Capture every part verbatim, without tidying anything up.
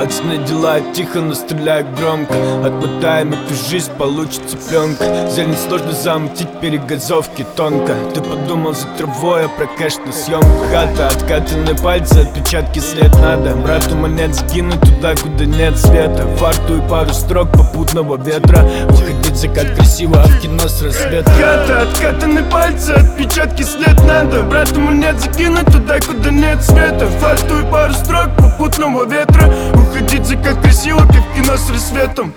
Пацаны делают тихо, но стреляют громко. Отмотаем эту жизнь, получится пленка. Зелень сложно замутить, перегазовки тонко. Ты подумал за травой, а про кэш на съемку. Хата, откатанные пальцы, отпечатки след надо. Брату монет закинуть туда, куда нет света. Фарту и пару строк попутного ветра. Уходить закат красиво, а в кино с рассвета. Хата, откатанные пальцы, отпечатки след надо. Брату монет закинуть туда, куда нет света. Фарту и пару строк попутного ветра. Уходить закат красиво, как в кино с рассветом.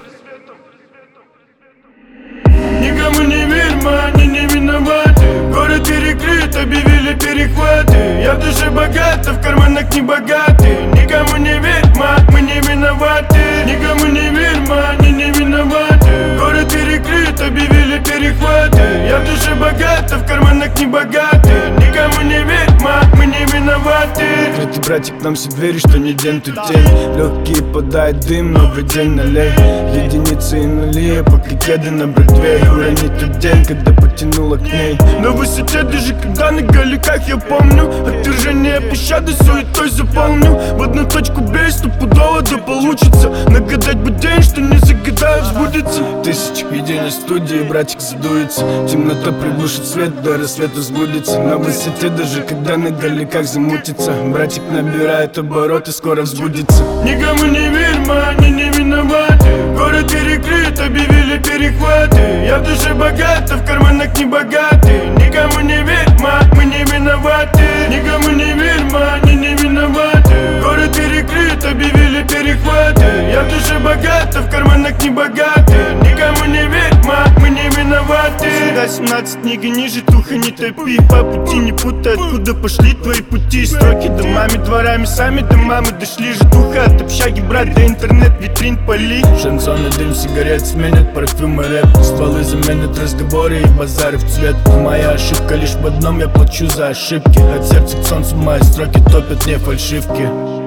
Никому не верь, мы, они не виноваты. Город перекрыт, объявили перехваты. Я в душе богата, в карманах не богаты. Никому не верь, мы, мы не виноваты. Никому не верь, мы, они не виноваты. Город перекрыт, объявили перехваты. Я в душе богата, в карманах не богаты. Никому не верь, мы, мы не виноваты. Открытый братик, нам все двери, что не день, тут день. Легкие подает дым, новый день налей. Единицы и нули, пока кеды на братве. Уронить тот день, когда потянуло к ней. На высоте, даже когда на галиках, я помню. Отвержение пощады суетой заполню. В одну точку бей, стопудово да получится. Нагадать бы день, что не загадаю, сбудется. Тысячи видений студии, братик задуется. Темнота приглушит свет, до рассвета сбудется. На высоте, даже когда на галиках замутится. Братик набирает обороты, скоро взбудется. Никому не верь, мы, они не виноваты. Город перекрыт, объявили перехваты. Я в душе богата, в карманах не богаты. Никому не верь, мы, мы не виноваты. Никому не верь, мы, они не виноваты. Город перекрыт, объявили перехваты. Я в душе богата, в карманах не богаты. Никому не верь, мы, мы не виноваты. Всегда семнадцать, книги ниже, туха не топи. По пути не путай, откуда пошли твои пути. Строки домами, дворами, сами до мамы дошли. Житуха от общаги, брат, до интернет, витрин поли. Шансон и дым сигарет сменят парфюм и рэп. Стволы заменят разговоры и базары в цвет. Моя ошибка лишь в одном, я плачу за ошибки. От сердца к солнцу мои строки топят не фальшивки.